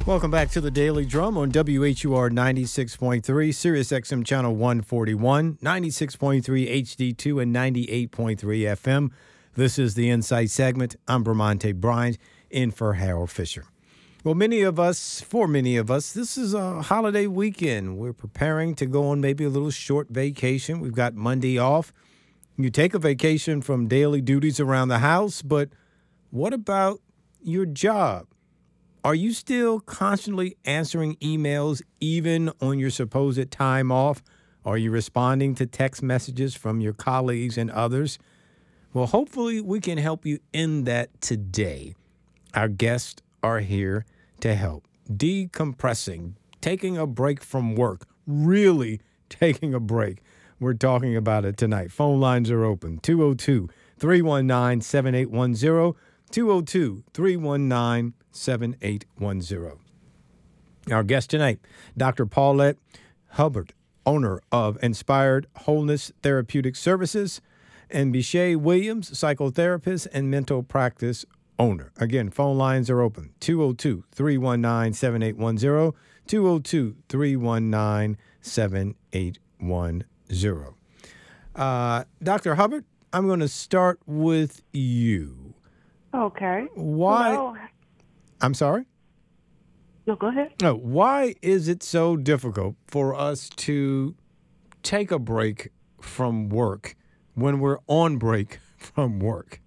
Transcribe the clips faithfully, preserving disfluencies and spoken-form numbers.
Welcome back to the Daily Drum on W H U R ninety-six point three, Sirius X M Channel one forty-one, ninety-six point three H D two, and ninety-eight point three F M. This is the Insight segment. I'm Bramante Bryant, in for Harold Fisher. Well, many of us, for many of us, this is a holiday weekend. We're preparing to go on maybe a little short vacation. We've got Monday off. You take a vacation from daily duties around the house, but what about your job? Are you still constantly answering emails even on your supposed time off? Are you responding to text messages from your colleagues and others? Well, hopefully we can help you in that today. Our guests are here to help. Decompressing, taking a break from work, really taking a break. We're talking about it tonight. Phone lines are open, two oh two, three one nine, seven eight one zero, two oh two, three one nine, seven eight one zero. Our guest tonight, Doctor Paulette Hubbard, owner of Inspired Wholeness Therapeutic Services, and Bishay Williams, psychotherapist and mental practice owner. Again, phone lines are open, two oh two, three one nine, seven eight one zero, two oh two, three one nine, seven eight one zero. Uh, Doctor Hubbard, I'm going to start with you. Okay. Why? Hello. I'm sorry? No, go ahead. No, why is it so difficult for us to take a break from work when we're on break from work?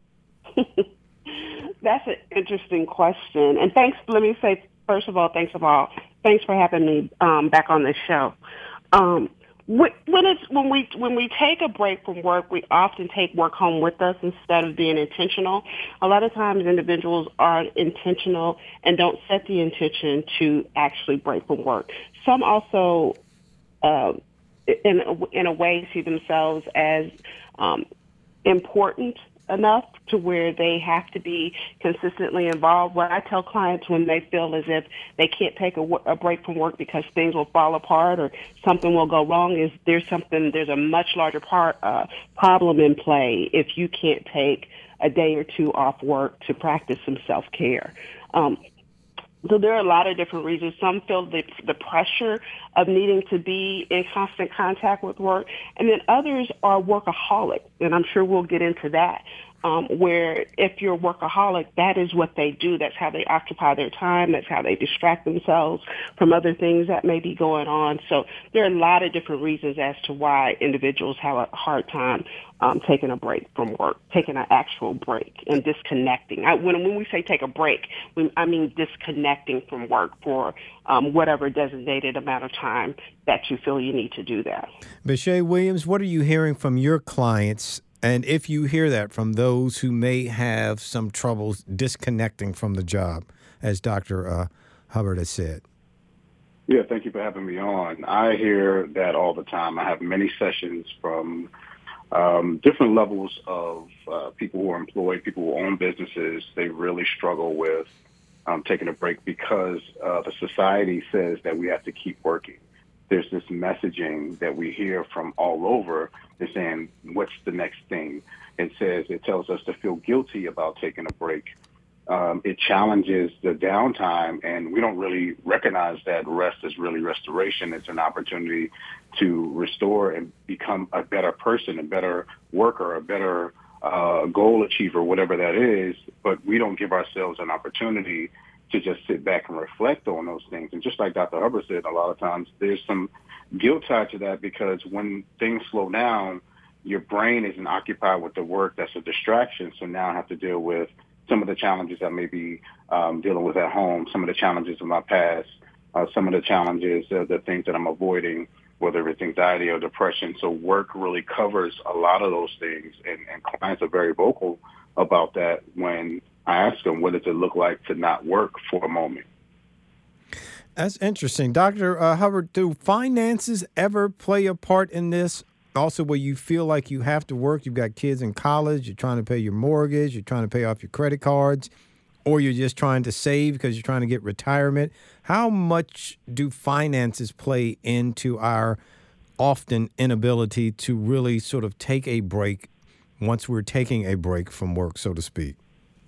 That's an interesting question. And thanks, let me say, first of all, thanks of all, thanks for having me um, back on this show. Um, when it's when we when we take a break from work, we often take work home with us instead of being intentional. A lot of times, individuals are intentional and don't set the intention to actually break from work. Some also, uh, in a, in a way, see themselves as um, important enough to where they have to be consistently involved. What I tell clients when they feel as if they can't take a, a break from work because things will fall apart or something will go wrong is there's something, there's a much larger part, uh, problem in play if you can't take a day or two off work to practice some self-care. Um, So there are a lot of different reasons. Some feel the, the pressure of needing to be in constant contact with work, and then others are workaholic, and I'm sure we'll get into that, um, where if you're a workaholic, that is what they do. That's how they occupy their time. That's how they distract themselves from other things that may be going on. So there are a lot of different reasons as to why individuals have a hard time um, taking a break from work, taking an actual break and disconnecting. I, when, when we say take a break, we, I mean disconnecting from work for um, whatever designated amount of time that you feel you need to do that. Bishay Williams, what are you hearing from your clients? And if you hear that from those who may have some troubles disconnecting from the job, as Doctor Uh, Hubbard has said? Yeah, thank you for having me on. I hear that all the time. I have many sessions from um, different levels of uh, people who are employed, people who own businesses. They really struggle with um, taking a break because uh, the society says that we have to keep working. There's this messaging that we hear from all over. They're saying, what's the next thing? It says, it tells us to feel guilty about taking a break. Um, it challenges the downtime, and we don't really recognize that rest is really restoration. It's an opportunity to restore and become a better person, a better worker, a better uh, goal achiever, whatever that is. But we don't give ourselves an opportunity to just sit back and reflect on those things. And just like Doctor Hubbard said, a lot of times there's some guilt tied to that because when things slow down, your brain isn't occupied with the work that's a distraction. So now I have to deal with some of the challenges I may be um, dealing with at home, some of the challenges of my past, uh, some of the challenges, uh, the things that I'm avoiding, whether it's anxiety or depression. So work really covers a lot of those things, and, and clients are very vocal about that when I ask them, what does it look like to not work for a moment? That's interesting. Doctor Uh, Hubbard, do finances ever play a part in this? Also, where you feel like you have to work, you've got kids in college, you're trying to pay your mortgage, you're trying to pay off your credit cards, or you're just trying to save because you're trying to get retirement. How much do finances play into our often inability to really sort of take a break once we're taking a break from work, so to speak?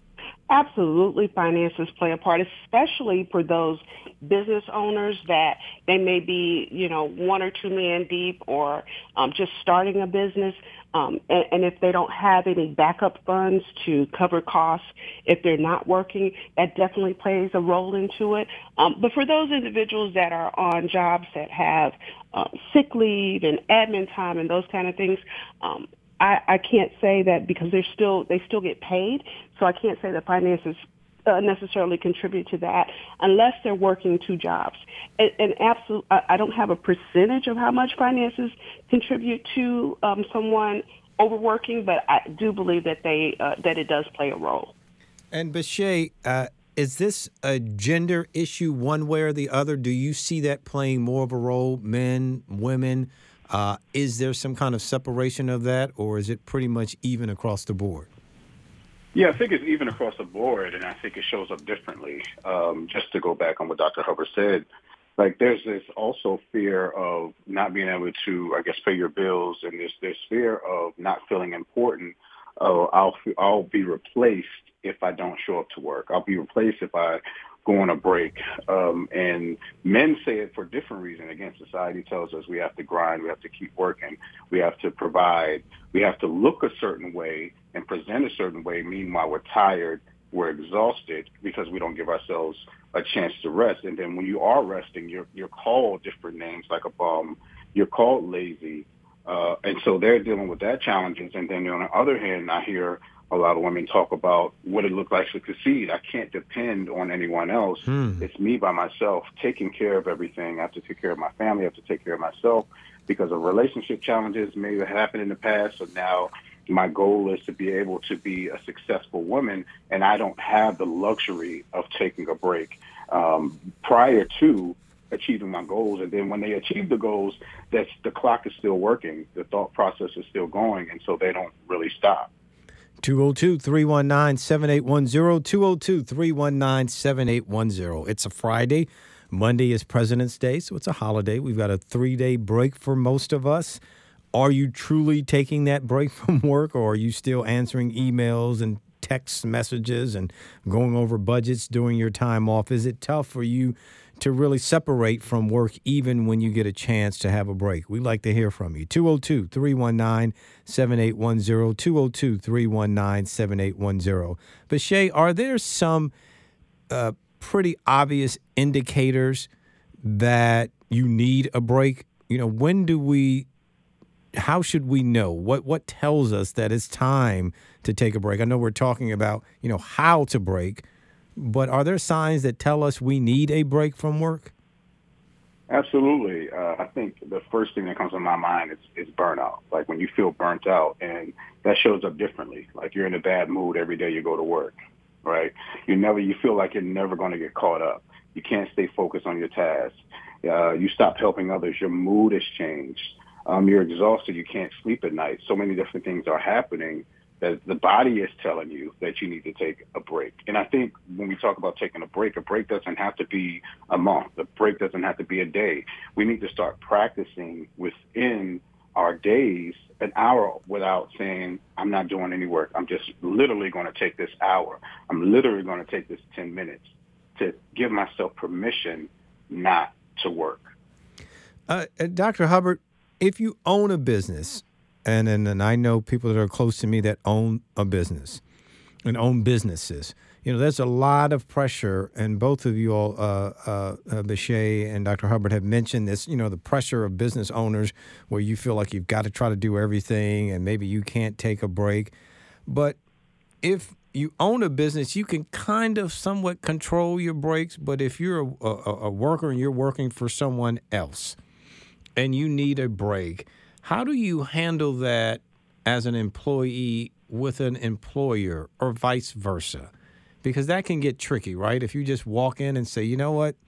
Absolutely, finances play a part, especially for those business owners that they may be, you know, one or two men deep or um, just starting a business. Um, and, and if they don't have any backup funds to cover costs, if they're not working, that definitely plays a role into it. Um, but for those individuals that are on jobs that have uh, sick leave and admin time and those kind of things, um, I, I can't say that because they're still they still get paid, so I can't say that finances uh, necessarily contribute to that unless they're working two jobs. And, and absolutely, I don't have a percentage of how much finances contribute to um, someone overworking, but I do believe that they uh, that it does play a role. And Bashay, uh, is this a gender issue one way or the other? Do you see that playing more of a role, men, women? Uh, is there some kind of separation of that, or is it pretty much even across the board? Yeah, I think it's even across the board, and I think it shows up differently. Um, just to go back on what Doctor Hubbard said, like there's this also fear of not being able to, I guess, pay your bills, and there's this fear of not feeling important. Oh, I'll I'll be replaced if I don't show up to work. I'll be replaced if I go on a break. Um, and men say it for different reasons. Again, society tells us we have to grind, we have to keep working, we have to provide, we have to look a certain way and present a certain way. Meanwhile, we're tired, we're exhausted because we don't give ourselves a chance to rest. And then when you are resting, you're, you're called different names like a bum, you're called lazy. Uh, and so they're dealing with that challenges. And then on the other hand, I hear a lot of women talk about what it looks like to succeed. I can't depend on anyone else. Hmm. It's me by myself, taking care of everything. I have to take care of my family. I have to take care of myself because of relationship challenges may have happened in the past. So now my goal is to be able to be a successful woman, and I don't have the luxury of taking a break um, prior to achieving my goals. And then when they achieve the goals, that's the clock is still working. The thought process is still going, and so they don't really stop. two oh two, three one nine, seven eight one zero, two oh two, three one nine, seven eight one zero. It's a Friday. Monday is President's Day, so it's a holiday. We've got a three-day break for most of us. Are you truly taking that break from work, or are you still answering emails and text messages and going over budgets during your time off? Is it tough for you to really separate from work even when you get a chance to have a break? We'd like to hear from you. two oh two, three one nine, seven eight one zero, two oh two, three one nine, seven eight one zero. Bashay, are there some uh, pretty obvious indicators that you need a break? You know, when do we, how should we know? What what tells us that it's time to take a break? I know we're talking about, you know, how to break, but are there signs that tell us we need a break from work? Absolutely. Uh, I think the first thing that comes to my mind is, is burnout. Like when you feel burnt out, and that shows up differently. Like you're in a bad mood every day you go to work, right? You never, you feel like you're never going to get caught up. You can't stay focused on your tasks. Uh, you stop helping others. Your mood has changed. Um, you're exhausted. You can't sleep at night. So many different things are happening that the body is telling you that you need to take a break. And I think when we talk about taking a break, a break doesn't have to be a month. A break doesn't have to be a day. We need to start practicing within our days an hour without saying, I'm not doing any work. I'm just literally going to take this hour. I'm literally going to take this ten minutes to give myself permission not to work. Uh, Doctor Hubbard, if you own a business, And, and and I know people that are close to me that own a business and own businesses. You know, there's a lot of pressure, and both of you all, uh, uh, uh, Bashay and Doctor Hubbard, have mentioned this, you know, the pressure of business owners where you feel like you've got to try to do everything and maybe you can't take a break. But if you own a business, you can kind of somewhat control your breaks. But if you're a, a, a worker and you're working for someone else and you need a break, how do you handle that as an employee with an employer or vice versa? Because that can get tricky, right? If you just walk in and say, you know what,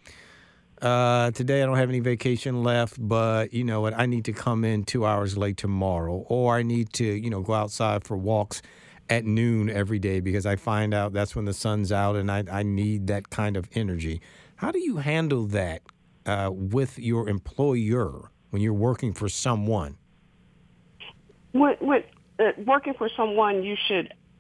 uh, today I don't have any vacation left, but you know what, I need to come in two hours late tomorrow, or I need to, you know, go outside for walks at noon every day because I find out that's when the sun's out and I, I need that kind of energy. How do you handle that uh, with your employer when you're working for someone? When, when uh, working for someone, you should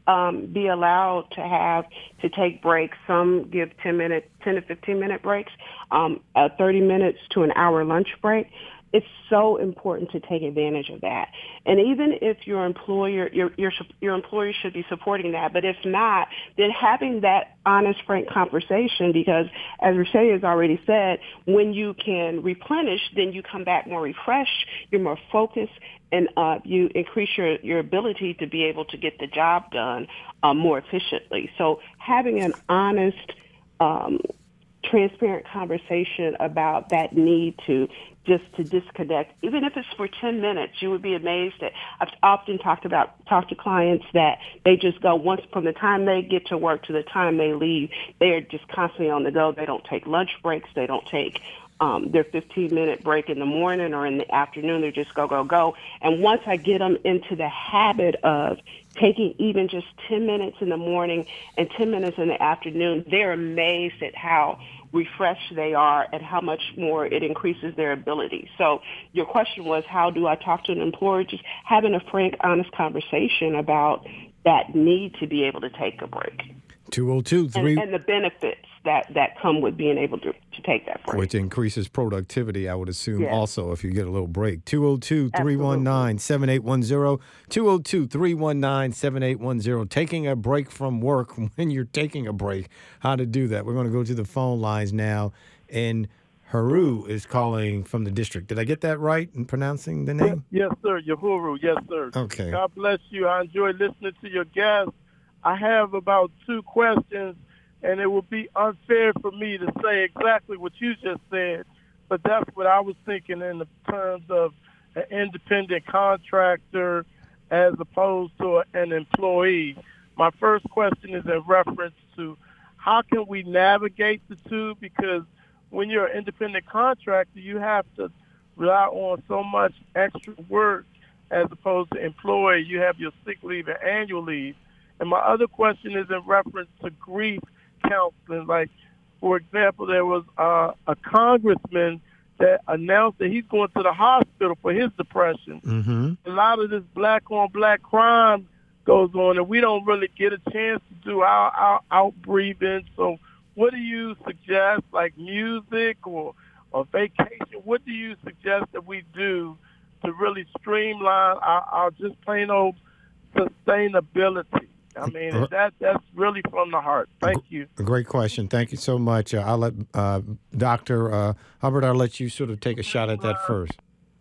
um, be allowed to have to take breaks. Some give ten minute, ten to fifteen minute breaks, um, uh, thirty minutes to an hour lunch break. It's so important to take advantage of that. And even if your employer, your, your, your employer should be supporting that, but if not, then having that honest, frank conversation, because as Rashay has already said, when you can replenish, then you come back more refreshed, you're more focused, and uh, you increase your, your ability to be able to get the job done uh, more efficiently. So having an honest, um, transparent conversation about that need to just to disconnect, even if it's for ten minutes, you would be amazed that I've often talked about, talked to clients that they just go once from the time they get to work to the time they leave, they are just constantly on the go. They don't take lunch breaks. They don't take um, their fifteen minute break in the morning or in the afternoon. They just go, go, go. And once I get them into the habit of taking even just ten minutes in the morning and ten minutes in the afternoon, they're amazed at how refreshed they are and how much more it increases their ability. So your question was, how do I talk to an employer? Just having a frank, honest conversation about that need to be able to take a break. two oh two, three And, and the benefits that, that come with being able to, to take that break. Which increases productivity, I would assume, yes. also, if you get a little break. two oh two, three one nine, seven eight one zero, two oh two, three one nine, seven eight one zero. Taking a break from work when you're taking a break, how to do that. We're going to go to the phone lines now, and Haru is calling from the district. Did I get that right in pronouncing the name? Yes, sir. Yahuru. Yes, sir. Okay. God bless you. I enjoy listening to your guests. I have about two questions, and it would be unfair for me to say exactly what you just said, but that's what I was thinking in the terms of an independent contractor as opposed to an employee. My first question is in reference to how can we navigate the two, because when you're an independent contractor, you have to rely on so much extra work as opposed to employee. You have your sick leave and annual leave. And my other question is in reference to grief counseling. Like, for example, there was uh, a congressman that announced that he's going to the hospital for his depression. Mm-hmm. A lot of this black-on-black crime goes on, and we don't really get a chance to do our, our out-breathing. So what do you suggest, like music or, or vacation? What do you suggest that we do to really streamline our, our just plain old sustainability? I mean, that that's really from the heart. Thank you. Great question. Thank you so much. Uh, I'll let uh, Doctor Uh, Hubbard, I'll let you sort of take a shot at that first.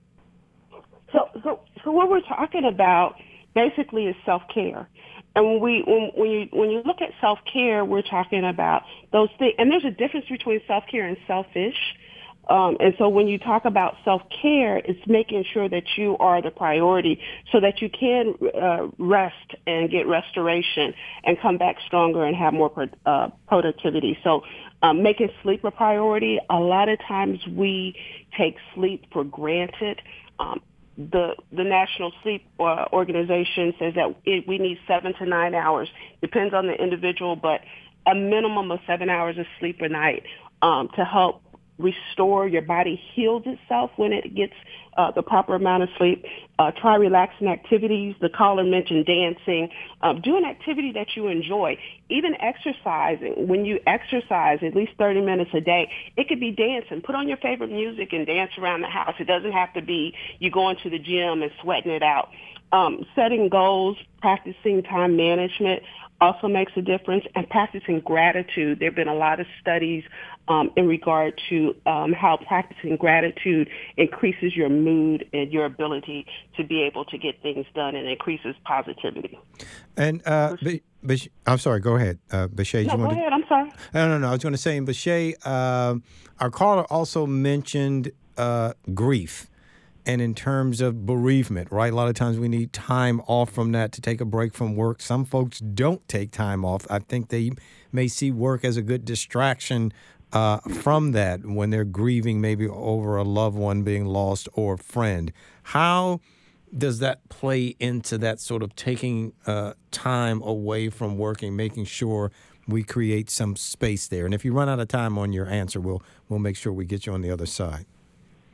So, so, so what we're talking about basically is self-care. And when we when, when you when you look at self-care, we're talking about those things. And there's a difference between self-care and selfish. Um, and so when you talk about self-care, it's making sure that you are the priority so that you can uh, rest and get restoration and come back stronger and have more pro- uh, productivity. So um, making sleep a priority. A lot of times we take sleep for granted. Um, the the National Sleep uh, Organization says that it, we need seven to nine hours. Depends on the individual, but a minimum of seven hours of sleep a night um, to help restore. Your body heals itself when it gets uh, the proper amount of sleep. Uh, try relaxing activities. The caller mentioned dancing. Um, do an activity that you enjoy. Even exercising. When you exercise at least thirty minutes a day, it could be dancing. Put on your favorite music and dance around the house. It doesn't have to be you going to the gym and sweating it out. Um, setting goals, practicing time management also makes a difference, and practicing gratitude. There have been a lot of studies um, in regard to um, how practicing gratitude increases your mood and your ability to be able to get things done and increases positivity. And uh, B- Bish- I'm sorry, go ahead. Uh, Bashay, no, you go want ahead, to... I'm sorry. No, no, no, I was going to say, in Bashay, uh, our caller also mentioned uh, grief. And in terms of bereavement, right? A lot of times we need time off from that to take a break from work. Some folks don't take time off. I think they may see work as a good distraction uh, from that when they're grieving maybe over a loved one being lost or a friend. How does that play into that sort of taking uh, time away from working, making sure we create some space there? And if you run out of time on your answer, we'll we'll make sure we get you on the other side.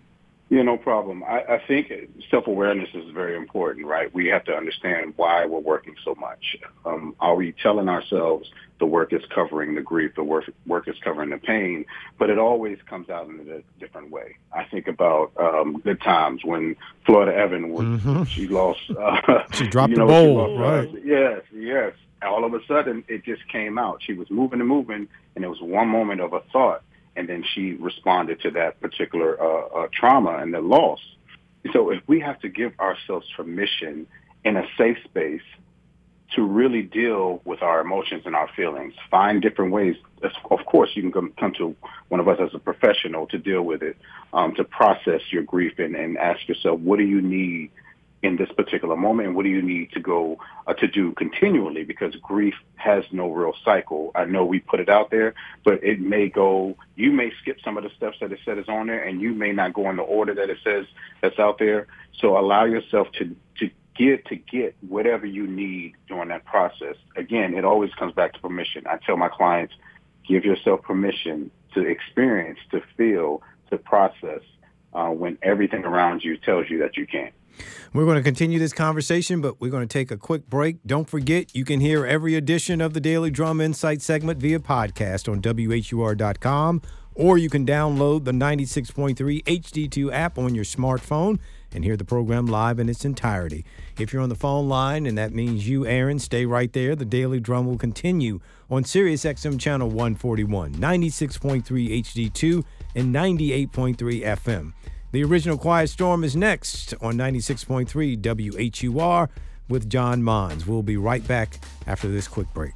Yeah, no problem. I, I think self-awareness is very important, right? We have to understand why we're working so much. Um, are we telling ourselves the work is covering the grief, the work, work is covering the pain? But it always comes out in a different way. I think about um, good times when Florida Evan was, mm-hmm. she lost. Uh, she dropped you the know, bowl, lost, right? Uh, yes, yes. All of a sudden, it just came out. She was moving and moving, and it was one moment of a thought. And then she responded to that particular uh, uh, trauma and the loss. So if we have to give ourselves permission in a safe space to really deal with our emotions and our feelings, find different ways. Of course, you can come, come to one of us as a professional to deal with it, um, to process your grief and, and ask yourself, what do you need in this particular moment, and what do you need to go uh, to do continually? Because grief has no real cycle. I know we put it out there, but it may go. You may skip some of the steps that it said is on there, and you may not go in the order that it says that's out there. So allow yourself to to get to get whatever you need during that process. Again, it always comes back to permission. I tell my clients, give yourself permission to experience, to feel, to process uh, when everything around you tells you that you can't. We're going to continue this conversation, but we're going to take a quick break. Don't forget, you can hear every edition of the Daily Drum Insight segment via podcast on W H U R dot com, or you can download the ninety-six point three H D two app on your smartphone and hear the program live in its entirety. If you're on the phone line, and that means you, Aaron, stay right there. The Daily Drum will continue on Sirius X M Channel one forty-one, ninety-six point three H D two, and ninety-eight point three F M. The Original Quiet Storm is next on ninety-six point three W H U R with John Mons. We'll be right back after this quick break.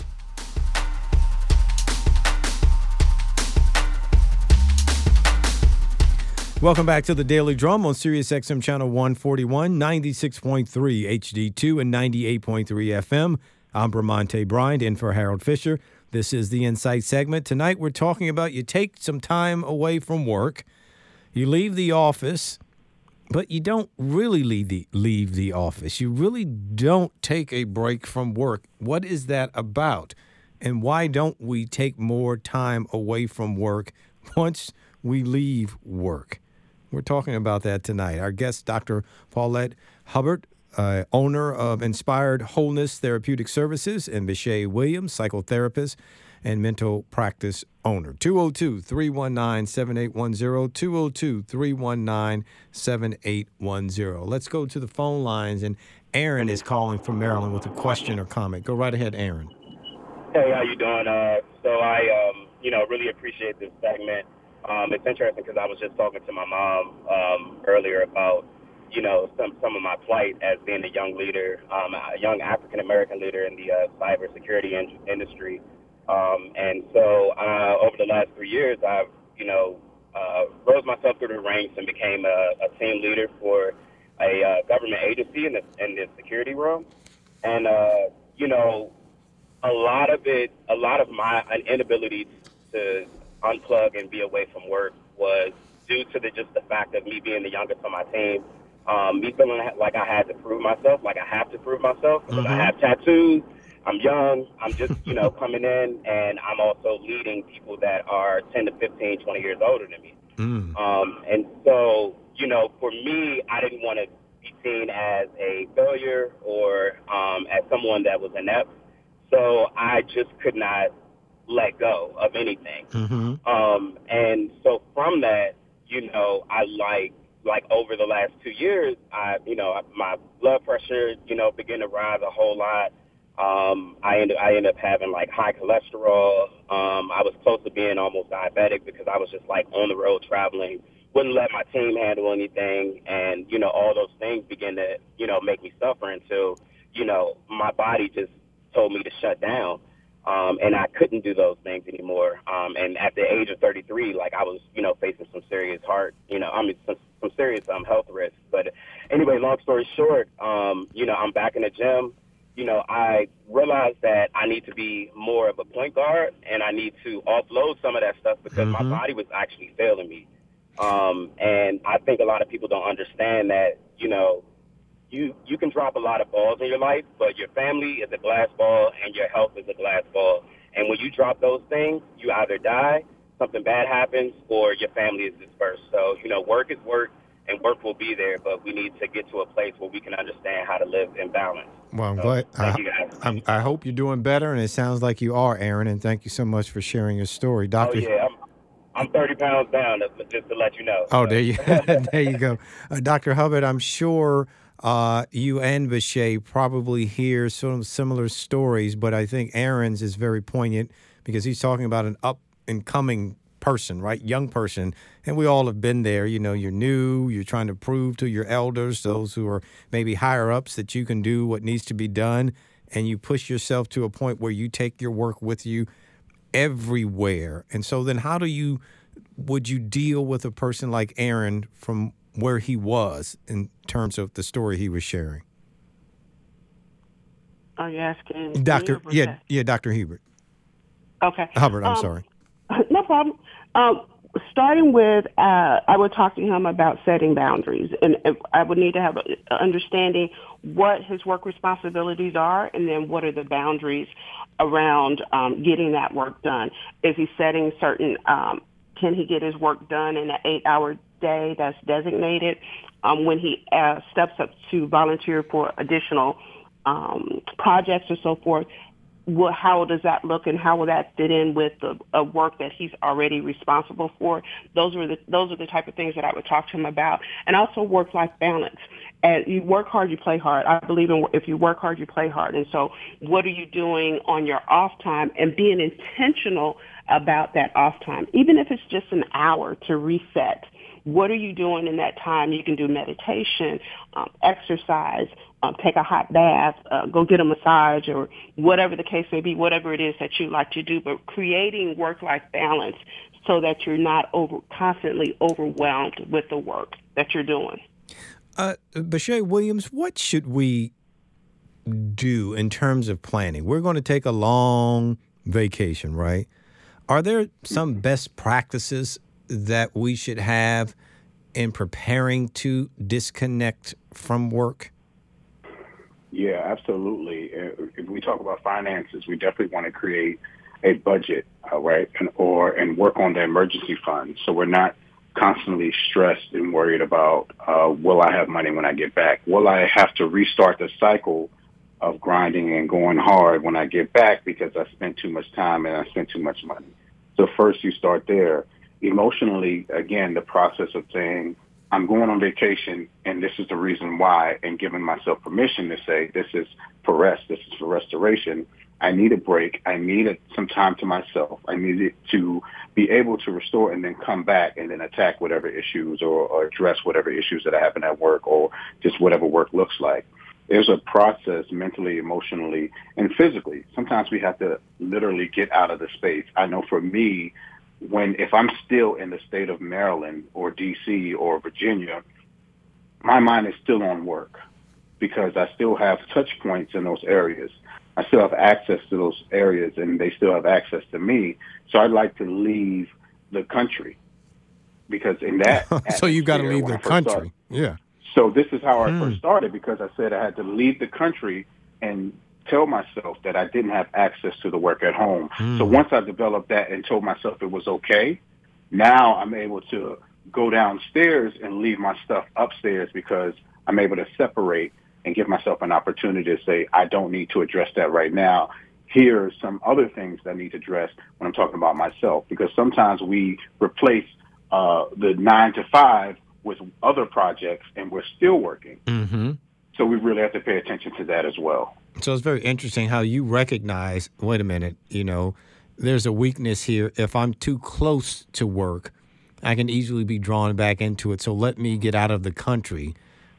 Welcome back to the Daily Drum on Sirius X M Channel one forty-one, ninety-six point three H D two, and ninety-eight point three F M. I'm Bramante Bryant in for Harold Fisher. This is the Insight segment. Tonight we're talking about you take some time away from work. You leave the office, but you don't really leave the leave the office. You really don't take a break from work. What is that about? And why don't we take more time away from work once we leave work? We're talking about that tonight. Our guest, Doctor Paulette Hubbard, uh, owner of Inspired Wholeness Therapeutic Services, and Bishay Williams, psychotherapist and mental practice owner. two oh two, three one nine, seven eight one zero, two oh two, three one nine, seven eight one zero. Let's go to the phone lines, and Aaron is calling from Maryland with a question or comment. Go right ahead, Aaron. Hey, how you doing? Uh, so I, um, you know, really appreciate this segment. Um, it's interesting because I was just talking to my mom um, earlier about, you know, some, some of my plight as being a young leader, um, a young African-American leader in the uh, cybersecurity in- industry. Um, and so uh, over the last three years, I've, you know, uh, rose myself through the ranks and became a, a team leader for a uh, government agency in the, in the security realm. And, uh, you know, a lot of it, a lot of my inability to unplug and be away from work was due to the, just the fact of me being the youngest on my team, um, me feeling like I had to prove myself, like I have to prove myself because mm-hmm. I have tattoos. I'm young, I'm just, you know, coming in, and I'm also leading people that are ten to fifteen, twenty years older than me. Mm. Um, and so, you know, for me, I didn't want to be seen as a failure or um, as someone that was inept. So I just could not let go of anything. Mm-hmm. Um, and so from that, you know, I like, like over the last two years, I, you know, my blood pressure, you know, began to rise a whole lot. Um, I ended, I ended up having like high cholesterol. Um, I was close to being almost diabetic because I was just like on the road traveling, wouldn't let my team handle anything. And, you know, all those things began to, you know, make me suffer until, you know, my body just told me to shut down. Um, and I couldn't do those things anymore. Um, and at the age of thirty-three, like I was, you know, facing some serious heart, you know, I mean, some, some serious um, health risks. But anyway, long story short, um, you know, I'm back in the gym. You know, I realized that I need to be more of a point guard and I need to offload some of that stuff because mm-hmm. my body was actually failing me. Um, and I think a lot of people don't understand that, you know, you, you can drop a lot of balls in your life, but your family is a glass ball and your health is a glass ball. And when you drop those things, you either die, something bad happens, or your family is dispersed. So, you know, work is work and work will be there, but we need to get to a place where we can understand how to live in balance. Well, I'm So, glad. thank I, you guys. I'm, I hope you're doing better, and it sounds like you are, Aaron. And thank you so much for sharing your story, Oh Doctor yeah, I'm I'm thirty pounds down, just to let you know. Oh, So. there you there you go, uh, Doctor Hubbard. I'm sure uh, you and Bashay probably hear some similar stories, but I think Aaron's is very poignant because he's talking about an up and coming person, right, young person, and we all have been there. You know, you're new, you're trying to prove to your elders, those who are maybe higher ups, that you can do what needs to be done, and you push yourself to a point where you take your work with you everywhere. And so then how do you, would you deal with a person like Aaron from where he was in terms of the story he was sharing? Are you asking Doctor, me or yeah, Bashay? yeah, Doctor Hebert. Okay. Hubbard, I'm Um, sorry. No problem. Um, starting with, uh, I would talk to him about setting boundaries, and and I would need to have an understanding what his work responsibilities are, and then what are the boundaries around um, getting that work done. Is he setting certain? Um, can he get his work done in an eight-hour day that's designated? Um, when he uh, steps up to volunteer for additional um, projects or so forth, Well, how does that look, and how will that fit in with the uh, work that he's already responsible for? Those are the those are the type of things that I would talk to him about, and also work-life balance. And you work hard, you play hard. I believe in if you work hard, you play hard. And so, what are you doing on your off time, and being intentional about that off time, even if it's just an hour to reset. What are you doing in that time? You can do meditation, um, exercise, um, take a hot bath, uh, go get a massage, or whatever the case may be, whatever it is that you like to do, but creating work-life balance so that you're not over, constantly overwhelmed with the work that you're doing. Uh, Bashay Williams, what should we do in terms of planning? We're going to take a long vacation, right? Are there some best practices that we should have in preparing to disconnect from work? Yeah, absolutely. If we talk about finances, we definitely want to create a budget, uh, right, and or and work on the emergency fund, so we're not constantly stressed and worried about uh, will I have money when I get back? Will I have to restart the cycle of grinding and going hard when I get back because I spent too much time and I spent too much money? So first, you start there. Emotionally, again, the process of saying, I'm going on vacation and this is the reason why, and giving myself permission to say, this is for rest, this is for restoration. I need a break. I need a, some time to myself. I need it to be able to restore and then come back and then attack whatever issues or, or address whatever issues that happen at work or just whatever work looks like. There's a process mentally, emotionally, and physically. Sometimes we have to literally get out of the space. I know for me, when if I'm still in the state of Maryland or D C or Virginia, my mind is still on work because I still have touch points in those areas. I still have access to those areas and they still have access to me. So I'd like to leave the country because in that so you got to leave the country. Started, yeah. So this is how I hmm. first started because I said I had to leave the country and tell myself that I didn't have access to the work at home. Mm. So once I developed that and told myself it was okay, now I'm able to go downstairs and leave my stuff upstairs because I'm able to separate and give myself an opportunity to say, I don't need to address that right now. Here are some other things that I need to address when I'm talking about myself, because sometimes we replace uh, the nine to five with other projects and we're still working. Mm-hmm. So we really have to pay attention to that as well. So it's very interesting how you recognize, wait a minute, you know, there's a weakness here. If I'm too close to work, I can easily be drawn back into it. So let me get out of the country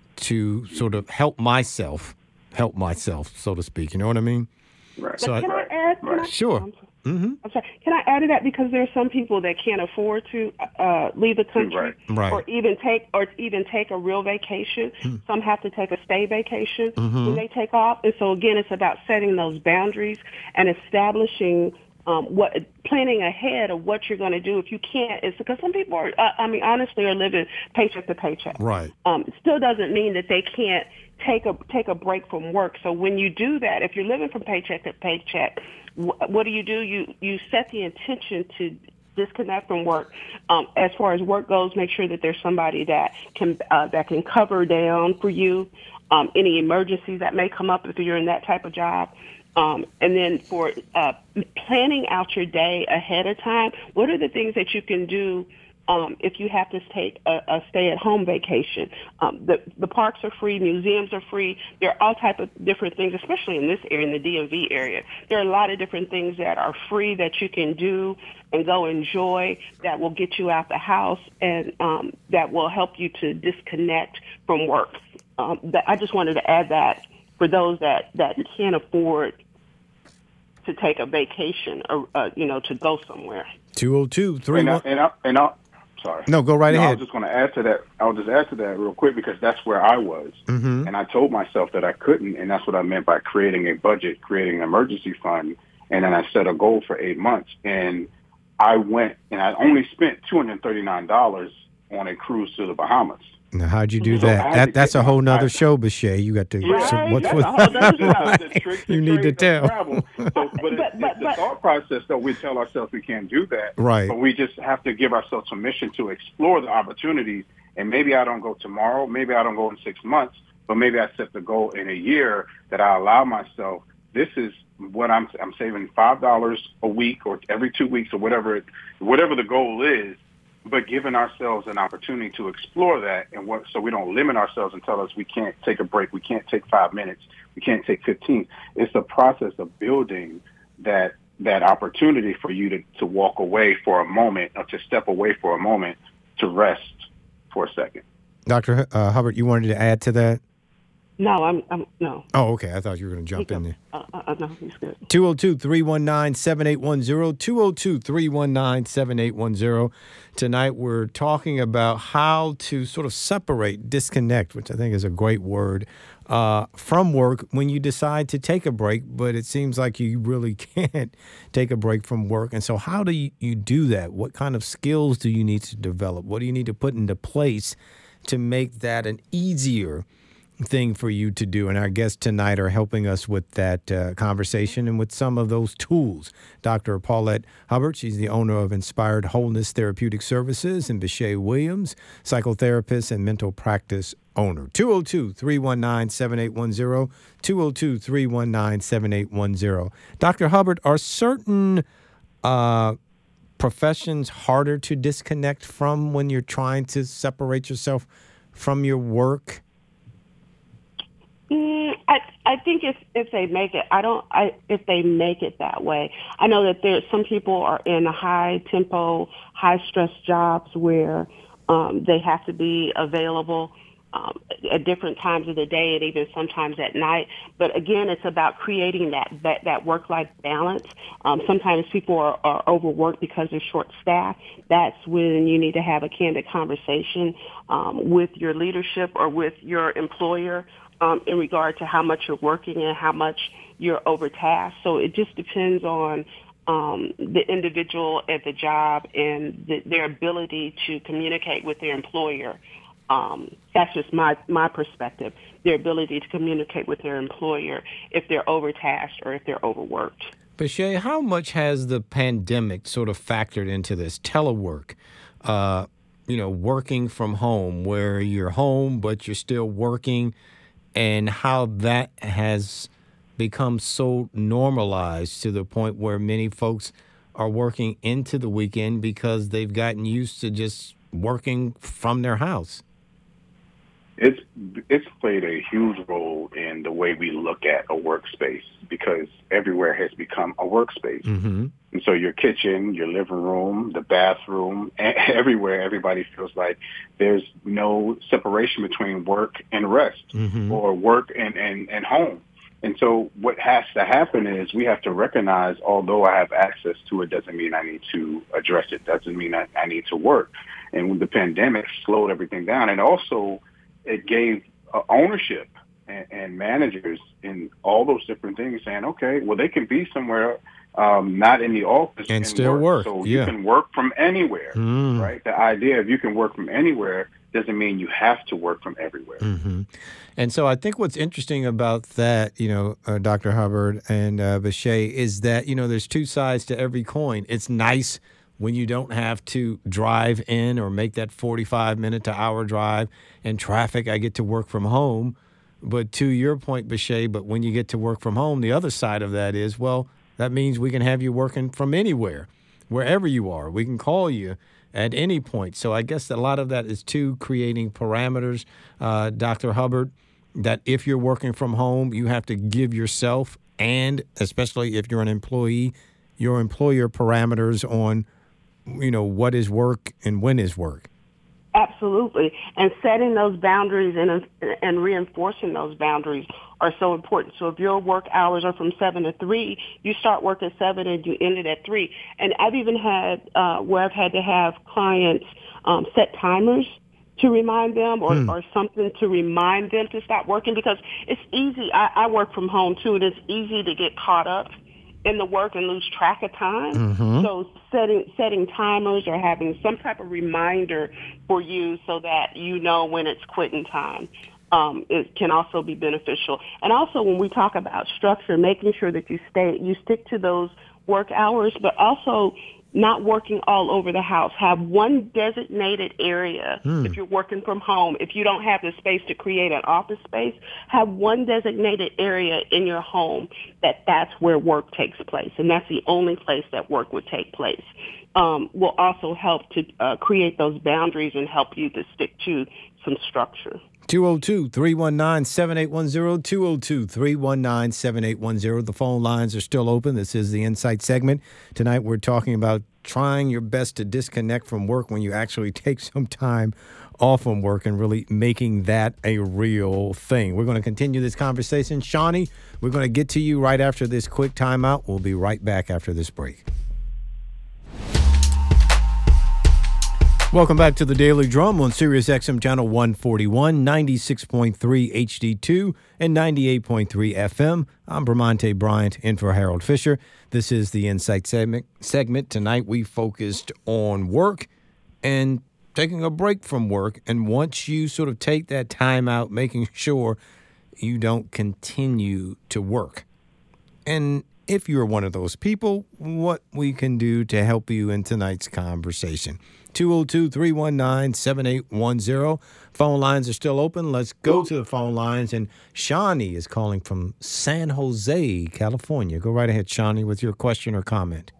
to sort of help myself, help myself, so to speak. You know what I mean? Right. So can right. I add? Can right. I, Sure. Mm-hmm. I'm sorry. Can I add to that, because there are some people that can't afford to uh, leave the country, Right. Right. or even take or even take a real vacation. Mm. Some have to take a stay vacation Mm-hmm. when they take off, and so again, it's about setting those boundaries and establishing um, what planning ahead of what you're going to do. If you can't, it's because some people are, uh, I mean, honestly, are living paycheck to paycheck. Right. Um, it still doesn't mean that they can't take a take a break from work. So when you do that, if you're living from paycheck to paycheck, wh- what do you do? You you set the intention to disconnect from work. Um, as far as work goes, make sure that there's somebody that can uh, that can cover down for you um, any emergencies that may come up if you're in that type of job. Um, and then for uh, planning out your day ahead of time, what are the things that you can do um, if you have to take a, a stay-at-home vacation? Um, the, the parks are free, museums are free. There are all type of different things, especially in this area, in the D M V area. There are a lot of different things that are free that you can do and go enjoy that will get you out the house and um, that will help you to disconnect from work. Um, that, I just wanted to add that for those that, that can't afford to take a vacation or, uh, you know, to go somewhere. two oh two, three And I, one and I, and I, sorry. No, go right no, I ahead. was just going to add to that. I'll just add to that real quick because that's where I was. Mm-hmm. And I told myself that I couldn't, and that's what I meant by creating a budget, creating an emergency fund, and then I set a goal for eight months. And I went, and I only spent two hundred thirty-nine dollars on a cruise to the Bahamas. Now, how'd you do So I that? had That to that's get a whole my- nother I- show, Bashay. You got to. Right, so what's that's with, a whole nother show. Right. The tricks and You need to trades of tell. travel. So, but But- it's, but- it's the but- thought process that we tell ourselves we can't do that. Right. But we just have to give ourselves permission to explore the opportunities. And maybe I don't go tomorrow. Maybe I don't go in six months. But maybe I set the goal in a year that I allow myself. This is what I'm. I'm saving five dollars a week or every two weeks or whatever. It, whatever the goal is. But giving ourselves an opportunity to explore that, and what, so we don't limit ourselves and tell us we can't take a break, we can't take five minutes, we can't take fifteen. It's the process of building that that opportunity for you to, to walk away for a moment, or to step away for a moment, to rest for a second. Doctor Uh, Hubbard, you wanted to add to that? No, I'm, I'm no. Oh, okay. I thought you were going to jump in there. Uh, uh, no, he's good. two oh two, three one nine, seven eight one zero, two oh two, three one nine, seven eight one zero. Tonight we're talking about how to sort of separate, disconnect, which I think is a great word, uh, from work when you decide to take a break, but it seems like you really can't take a break from work. And so how do you, you do that? What kind of skills do you need to develop? What do you need to put into place to make that an easier thing for you to do? And our guests tonight are helping us with that uh, conversation and with some of those tools. Doctor Paulette Hubbard, she's the owner of Inspired Wholeness Therapeutic Services, and Bashay Williams, psychotherapist and mental practice owner. two oh two, three one nine, seven eight one zero, two oh two, three one nine, seven eight one zero. Doctor Hubbard, are certain uh, professions harder to disconnect from when you're trying to separate yourself from your work? Mm, I I think if if they make it, I don't. I if they make it that way, I know that there some people are in high tempo, high stress jobs where um, they have to be available um, at different times of the day and even sometimes at night. But again, it's about creating that that, that work life balance. Um, sometimes people are, are overworked because they're short staffed. That's when you need to have a candid conversation um, with your leadership or with your employer. Um, in regard to how much you're working and how much you're overtasked. So it just depends on um, the individual at the job and the, their ability to communicate with their employer. Um, that's just my, my perspective, their ability to communicate with their employer if they're overtasked or if they're overworked. Bashay, how much has the pandemic sort of factored into this telework? Uh, you know, working from home, where you're home but you're still working, and how that has become so normalized to the point where many folks are working into the weekend because they've gotten used to just working from their house. It's it's played a huge role in the way we look at a workspace, because everywhere has become a workspace. Mm-hmm. And so your kitchen, your living room, the bathroom, everywhere, everybody feels like there's no separation between work and rest, mm-hmm. or work and, and, and home. And so what has to happen is we have to recognize, although I have access to it, doesn't mean I need to address it, doesn't mean I, I need to work. And when the pandemic slowed everything down, and also it gave uh, ownership and, and managers in all those different things saying, okay, well, they can be somewhere um, not in the office and still work. work. So yeah. you can work from anywhere, mm. right? The idea of you can work from anywhere doesn't mean you have to work from everywhere. Mm-hmm. And so I think what's interesting about that, you know, uh, Doctor Hubbard and uh, Bashay, is that, you know, there's two sides to every coin. It's nice when you don't have to drive in or make that forty-five minute to hour drive in traffic. I get to work from home. But to your point, Bashay, but when you get to work from home, the other side of that is, well, that means we can have you working from anywhere, wherever you are. We can call you at any point. So I guess a lot of that is, too, creating parameters, uh, Doctor Hubbard, that if you're working from home, you have to give yourself, and especially if you're an employee, your employer parameters on, you know, what is work and when is work. Absolutely. And setting those boundaries and and reinforcing those boundaries are so important. So if your work hours are from seven to three, you start work at seven and you end it at three. And I've even had uh, where I've had to have clients um, set timers to remind them or, hmm. or something to remind them to stop working, because it's easy. I, I work from home, too, and it's easy to get caught up in the work and lose track of time. Mm-hmm. So setting setting timers or having some type of reminder for you so that you know when it's quitting time, um, it can also be beneficial. And also when we talk about structure, making sure that you stay, you stick to those work hours, but also not working all over the house. Have one designated area. Mm. If you're working from home, if you don't have the space to create an office space, have one designated area in your home that that's where work takes place. And that's the only place that work would take place. Um, will also help to uh, create those boundaries and help you to stick to some structure. two oh two, three one nine, seven eight one zero, two oh two, three one nine, seven eight one zero. The phone lines are still open. This is the Insight segment. Tonight we're talking about trying your best to disconnect from work when you actually take some time off from work and really making that a real thing. We're going to continue this conversation. Shawnee, we're going to get to you right after this quick timeout. We'll be right back after this break. Welcome back to the Daily Drum on Sirius X M Channel one forty-one, ninety-six point three H D two, and ninety-eight point three F M. I'm Bramante Bryant in for Harold Fisher. This is the Insight segment. segment. Tonight we focused on work and taking a break from work. And once you sort of take that time out, making sure you don't continue to work. And if you're one of those people, what we can do to help you in tonight's conversation. two oh two, three one nine, seven eight one zero. Phone lines are still open. Let's go to the phone lines. And Shawnee is calling from San Jose, California. Go right ahead, Shawnee, with your question or comment.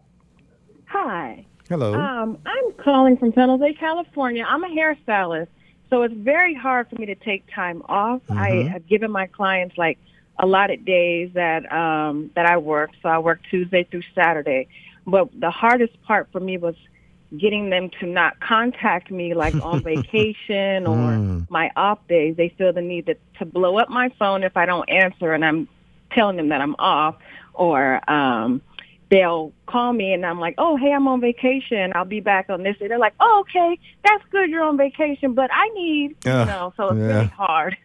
Hi. Hello. Um, I'm calling from San Jose, California. I'm a hairstylist, so it's very hard for me to take time off. Mm-hmm. I have given my clients, like, allotted days that um, that I work. So I work Tuesday through Saturday. But the hardest part for me was getting them to not contact me, like on vacation or mm. my off days. They feel the need to, to blow up my phone if I don't answer and I'm telling them that I'm off, or um, they'll call me and I'm like, oh, hey, I'm on vacation. I'll be back on this day. They're like, oh, okay, that's good. You're on vacation, but I need, uh, you know, so it's yeah. really hard.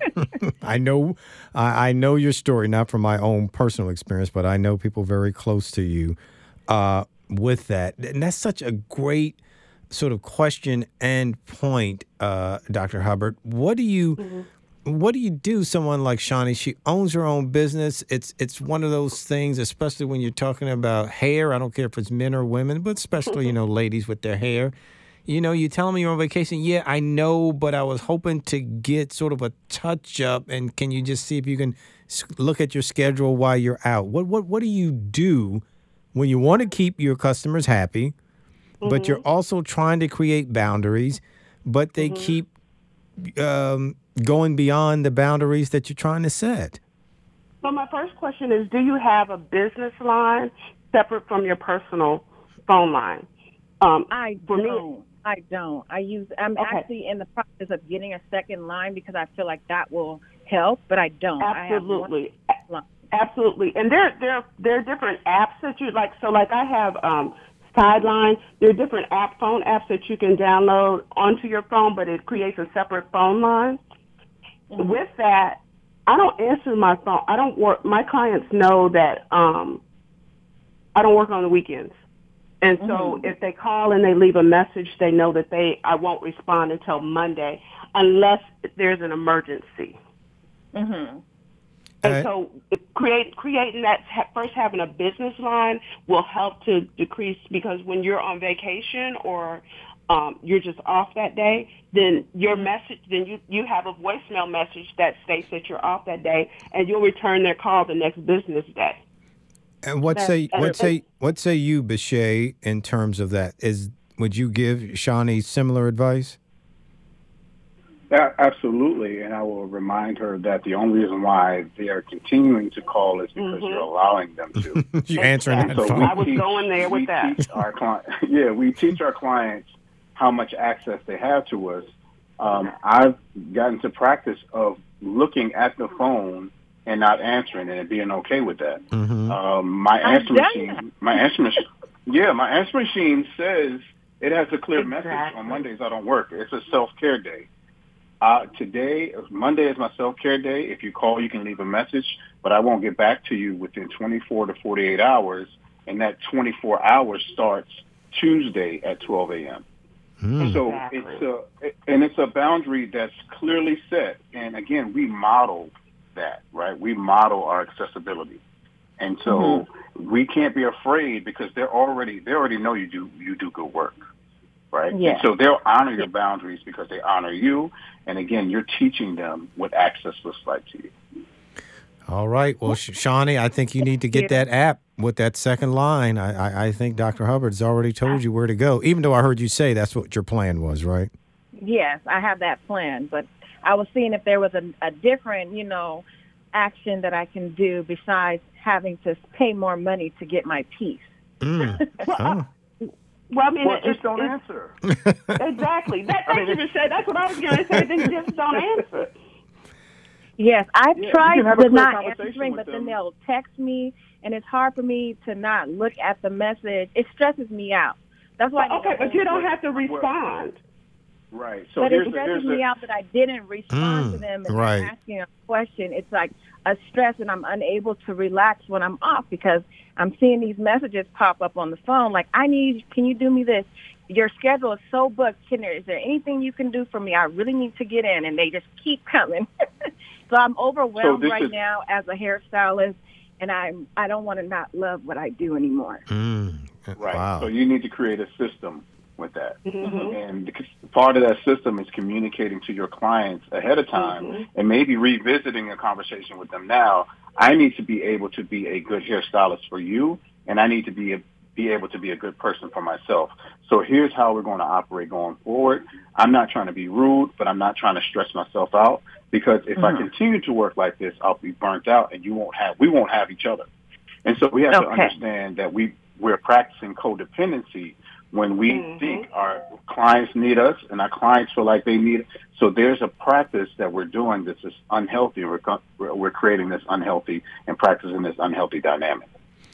I know, I, I know your story, not from my own personal experience, but I know people very close to you. Uh, with that. And that's such a great sort of question and point, uh, Doctor Hubbard. What do you mm-hmm. what do you do? Someone like Shawnee, she owns her own business. It's it's one of those things, especially when you're talking about hair. I don't care if it's men or women, but especially, you know, ladies with their hair. You know, you tell me you're on vacation. Yeah, I know, but I was hoping to get sort of a touch up. And can you just see if you can look at your schedule while you're out? What what what do you do when you want to keep your customers happy, mm-hmm. but you're also trying to create boundaries, but they mm-hmm. keep um, going beyond the boundaries that you're trying to set? So my first question is, do you have a business line separate from your personal phone line? Um, I for don't. Me, I don't. I use. I'm okay. actually in the process of getting a second line because I feel like that will help, but I don't. Absolutely. I have one line. Absolutely. And there, there, there are different apps that you like. So like I have um, Sideline. There are different app phone apps that you can download onto your phone, but it creates a separate phone line. Mm-hmm. With that, I don't answer my phone. I don't work. My clients know that um, I don't work on the weekends. And so mm-hmm. if they call and they leave a message, they know that they I won't respond until Monday unless there's an emergency. Mm-hmm. And Uh, so create, creating that, first having a business line will help to decrease, because when you're on vacation or um, you're just off that day, then your message, then you, you have a voicemail message that states that you're off that day, and you'll return their call the next business day. And what That's say what true. say what say you, Bashay, in terms of that? Is would you give Shawnee similar advice? Yeah, absolutely. And I will remind her that the only reason why they are continuing to call is because Mhm. you're allowing them to. You answering that Exactly. So phone? we I was teach, going there with we that. teach our client, yeah, we teach our clients how much access they have to us. Um, I've gotten to practice of looking at the phone and not answering it and being okay with that. Mm-hmm. Um, my I've answer done machine, my answer machine, yeah, my answer machine says it has a clear message. Exactly. On Mondays I don't work. It's a self-care day. Uh, today, Monday is my self-care day. If you call, you can leave a message, but I won't get back to you within twenty-four to forty-eight hours, and that twenty-four hours starts Tuesday at twelve a.m. Mm. So Exactly. it's a, and it's a boundary that's clearly set. And again, we model that, right? We model our accessibility. And so Mm-hmm. we can't be afraid, because they're already, they already know you do, you do good work, right? Yeah. And so they'll honor your boundaries because they honor you. And again, you're teaching them what access looks like to you. All right. Well, Sh- Shawnee, I think you need to get that app with that second line. I, I, I think Doctor Hubbard's already told you where to go, even though I heard you say that's what your plan was, right? Yes, I have that plan, but I was seeing if there was a, a different, you know, action that I can do besides having to pay more money to get my peace. Mm. Oh. Well, I mean, Well, it, just it's, don't it's, answer. exactly. That, thank you for saying. That's what I was going to say. Then just don't answer. Yes, I've Yeah, you tried can have a to clear not conversation answering, with but then them. they'll text me, and it's hard for me to not look at the message. It stresses me out. That's why. I need Okay, a but you don't whole- have to respond. Right. So but it here's the, stresses here's me the, out that I didn't respond Mm, to them and right. asking a question. It's like a stress, and I'm unable to relax when I'm off because I'm seeing these messages pop up on the phone. Like, I need, can you do me this? Your schedule is so booked. Can there, is there anything you can do for me? I really need to get in, and they just keep coming. So I'm overwhelmed So this right is- now as a hairstylist, and I'm I don't want to not love what I do anymore. Mm. Right. Wow. So you need to create a system with that. Mm-hmm. And because part of that system is communicating to your clients ahead of time Mhm. and maybe revisiting a conversation with them now. I need to be able to be a good hairstylist for you, and I need to be a, be able to be a good person for myself. So here's how we're going to operate going forward. I'm not trying to be rude, but I'm not trying to stress myself out, because if I Mhm. continue to work like this, I'll be burnt out, and you won't have we won't have each other. And so we have to Okay. understand that we we're practicing codependency when we Mhm. think our clients need us and our clients feel like they need. So there's a practice that we're doing that's is unhealthy. We're co- we're creating this unhealthy and practicing this unhealthy dynamic.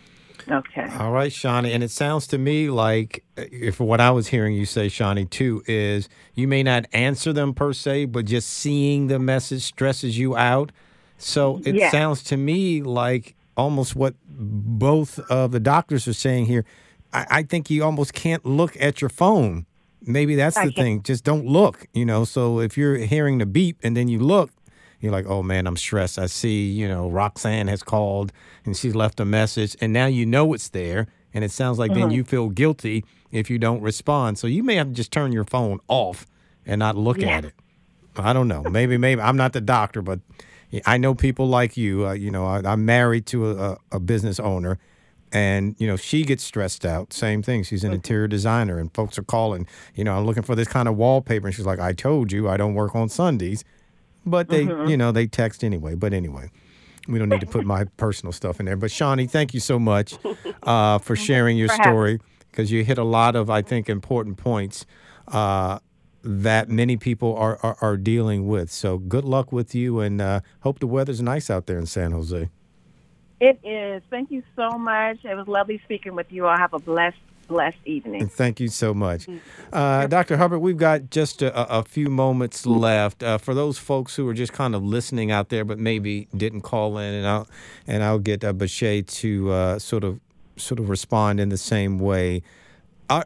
Okay. All right, Shawnee. And it sounds to me like, if what I was hearing you say, Shawnee, too, is you may not answer them per se, but just seeing the message stresses you out. So it Yeah. sounds to me like almost what both of the doctors are saying here. I, I think you almost can't look at your phone. Maybe that's I the can't. thing. Just don't look, you know. So if you're hearing the beep and then you look, you're like, oh, man, I'm stressed. I see, you know, Roxanne has called and she's left a message. And now you know it's there. And it sounds like then you feel guilty if you don't respond. So you may have to just turn your phone off and not look Yeah. at it. I don't know. Maybe, maybe. I'm not the doctor, but I know people like you. Uh, you know, I, I'm married to a, a business owner. And, you know, she gets stressed out. Same thing. She's an interior designer. And folks are calling, you know, I'm looking for this kind of wallpaper. And she's like, I told you I don't work on Sundays. But they, you know, they text anyway. But anyway, we don't need to put my personal stuff in there. But Shawnee, thank you so much uh, for sharing your for having story, because you hit a lot of, I think, important points uh, that many people are, are, are dealing with. So good luck with you, and uh, hope the weather's nice out there in San Jose. It is. Thank you so much. It was lovely speaking with you all. Have a blessed, blessed evening. And thank you so much. Uh, Doctor Hubbard, we've got just a, a few moments left. Uh, for those folks who are just kind of listening out there but maybe didn't call in, and I'll, and I'll get uh, Bashay to uh, sort of sort of respond in the same way. Uh,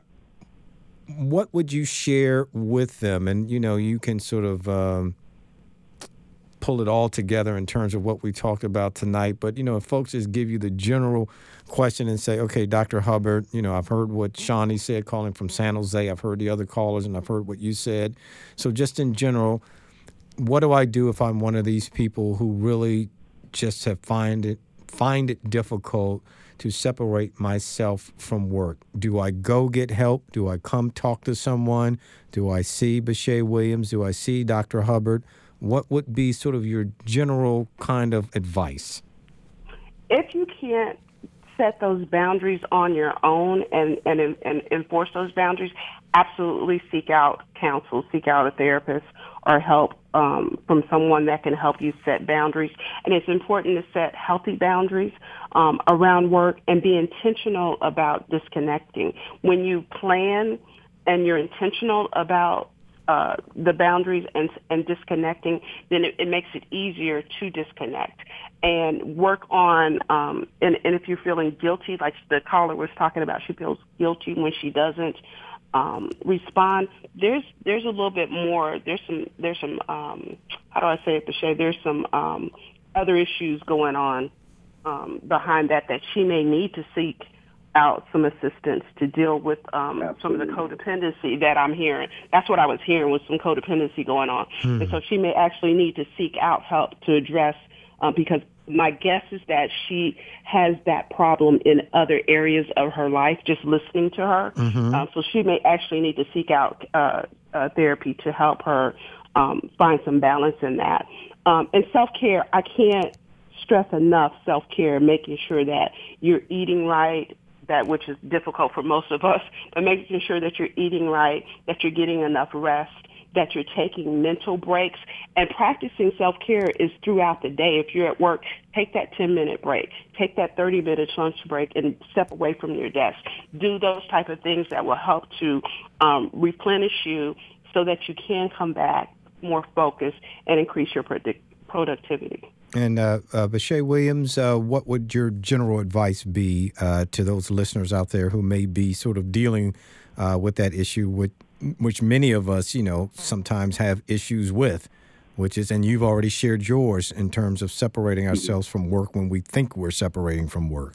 what would you share with them? And, you know, you can sort of um, pull it all together in terms of what we talked about tonight. But, you know, if folks just give you the general question and say, okay, Doctor Hubbard, you know, I've heard what Shawnee said calling from San Jose. I've heard the other callers and I've heard what you said. So just in general, what do I do if I'm one of these people who really just have find it find it difficult to separate myself from work? Do I go get help? Do I come talk to someone? Do I see Bashay Williams? Do I see Doctor Hubbard? What would be sort of your general kind of advice? If you can't set those boundaries on your own and, and, and enforce those boundaries, absolutely seek out counsel, seek out a therapist or help um, from someone that can help you set boundaries. And it's important to set healthy boundaries um, around work and be intentional about disconnecting. When you plan and you're intentional about uh, the boundaries and, and disconnecting, then it, it makes it easier to disconnect and work on, um, and, and if you're feeling guilty, like the caller was talking about, she feels guilty when she doesn't um, respond. There's there's a little bit more. There's some there's some um, how do I say it, Bashay? There's some um, other issues going on um, behind that that she may need to seek out some assistance to deal with um, some of the codependency that I'm hearing. That's what I was hearing, was some codependency going on. Hmm. And so she may actually need to seek out help to address, uh, because my guess is that she has that problem in other areas of her life, just listening to her. Mm-hmm. Um, so she may actually need to seek out uh, uh, therapy to help her um, find some balance in that. Um, and self-care, I can't stress enough self-care, making sure that you're eating right, that which is difficult for most of us, but making sure that you're eating right, that you're getting enough rest, that you're taking mental breaks, and practicing self-care is throughout the day. If you're at work, take that ten-minute break, take that thirty-minute lunch break, and step away from your desk. Do those type of things that will help to um, replenish you so that you can come back more focused and increase your predict- productivity. And uh, uh, Bashay Williams, uh, what would your general advice be uh, to those listeners out there who may be sort of dealing uh, with that issue, with, which many of us, you know, sometimes have issues with, which is, and you've already shared yours in terms of separating ourselves from work when we think we're separating from work?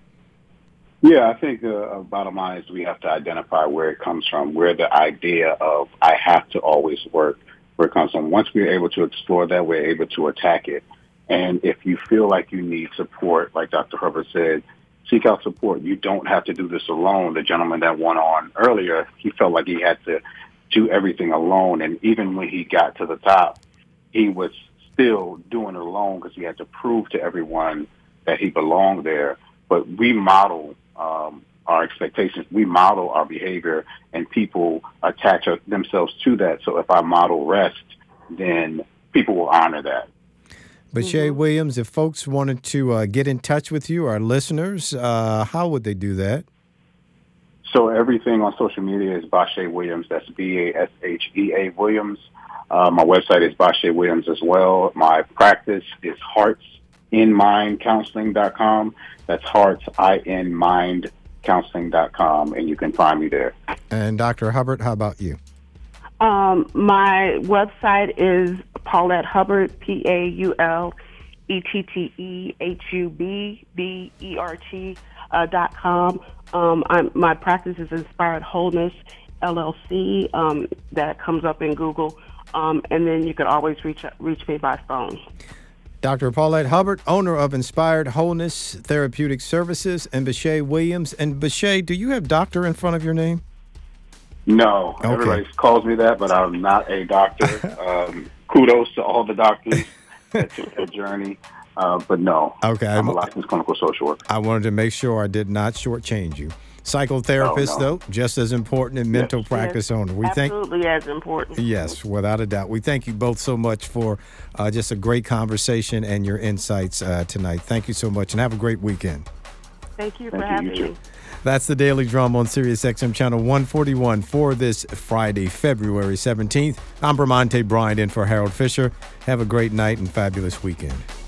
Yeah, I think uh, bottom line is we have to identify where it comes from, where the idea of I have to always work, where it comes from. Once we're able to explore that, we're able to attack it. And if you feel like you need support, like Doctor Hubbard said, seek out support. You don't have to do this alone. The gentleman that went on earlier, he felt like he had to do everything alone. And even when he got to the top, he was still doing it alone because he had to prove to everyone that he belonged there. But we model um, our expectations. We model our behavior, and people attach themselves to that. So if I model rest, then people will honor that. Bashay mm-hmm. Williams, if folks wanted to uh, get in touch with you, our listeners, uh, how would they do that? So everything on social media is Bashay Williams. That's B A S H E A Williams. Uh, my website is Bashay Williams as well. My practice is hearts in mind counseling dot com. That's hearts, I N mind counseling dot com, and you can find me there. And Doctor Hubbard, how about you? Um, my website is Paulette Hubbard, P A U L E T T E H U B B E R T uh, dot com. Um, I'm, my practice is Inspired Wholeness, L L C, um, that comes up in Google. Um, and then you can always reach reach me by phone. Doctor Paulette Hubbard, owner of Inspired Wholeness Therapeutic Services, and Bashay Williams. And Bashay, do you have doctor in front of your name? No, okay. Everybody calls me that, but I'm not a doctor. um, kudos to all the doctors that took their journey, uh, but no, okay. I'm a licensed clinical social worker. I wanted to make sure I did not shortchange you. Psychotherapist, oh, no. though, just as important, and mental yes. practice yes. owner. We Absolutely thank, as important. Yes, without a doubt. We thank you both so much for uh, just a great conversation and your insights uh, tonight. Thank you so much, and have a great weekend. Thank you thank for you, having you me. That's the Daily Drum on Sirius X M Channel one forty-one for this Friday, February seventeenth. I'm Bramante Bryant in for Harold Fisher. Have a great night and fabulous weekend.